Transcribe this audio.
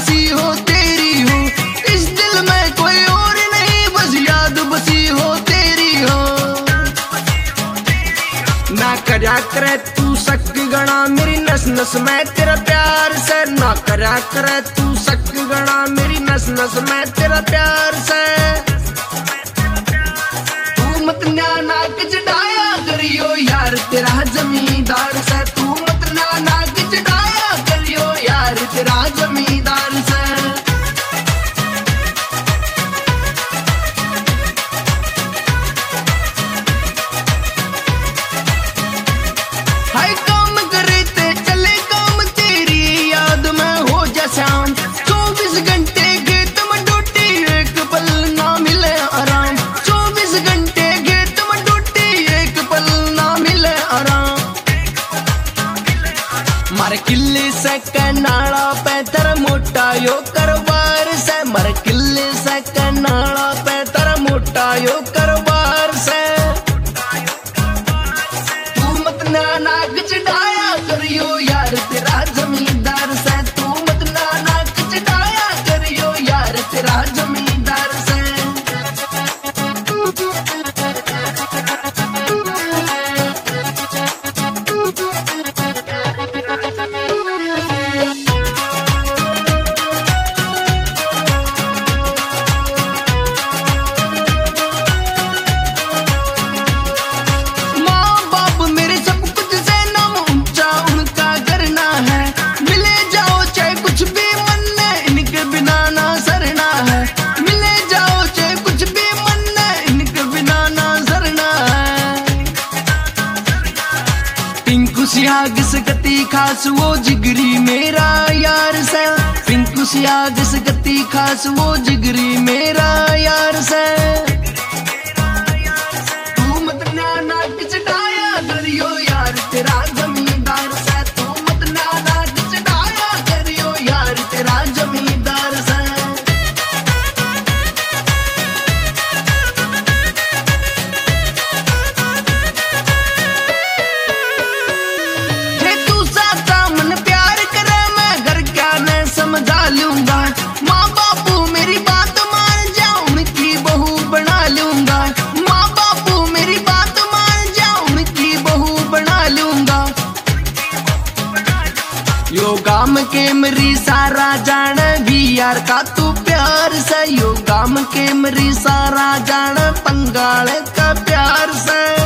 बसी हो तेरी हो, इस दिल में कोई और नहीं, बस याद बसी हो तेरी हो। ना करया करे तू शक गणा मेरी नस नस में तेरा प्यार से, ना करया करे तू शक गणा मेरी नस नस में तेरा प्यार से। तू मत नाक चढ़ाया करियो यार तेरा जमींदार से, तू मत नाक चढ़ाया करियो यार तेरा जमींदार से। हाय काम करे ते चले काम तेरी याद में हो जा शाम, 24 घंटे खेत में ड्यूटी एक पल ना मिले आराम, 24 घंटे खेत में ड्यूटी एक पल ना मिले आराम। मारे किले से कनाड़ा पे तेरा मोटा यो करवार से, मारे किले से कनाड़ा पे तेरा मोटा यो करवार से। नाक चढ़ाया करियो यार तेरा जमींदार से, तू मत नाक चढ़ाया करियो यार तेरा जमींदार से। सियाग से गति खास वो जिगरी मेरा यार से, पिंकू सियाग से गति खास वो जिगरी मेरा यार से। तू मत नाक चढ़ाया करियो यार तेरा जमींदार से, तू मत नाक चढ़ाया करियो यार तेरा जमींदार से। समझा लूंगा माँ बापू मेरी बात मान जा, उनकी बहू बना लूंगा, माँ बापू मेरी बात मान जा, उनकी बहू बना लूंगा। यो गाम के मेरी सारा जान भी यार का तू प्यार से, यो गाम के मेरी सारा जान पंगाल का प्यार से।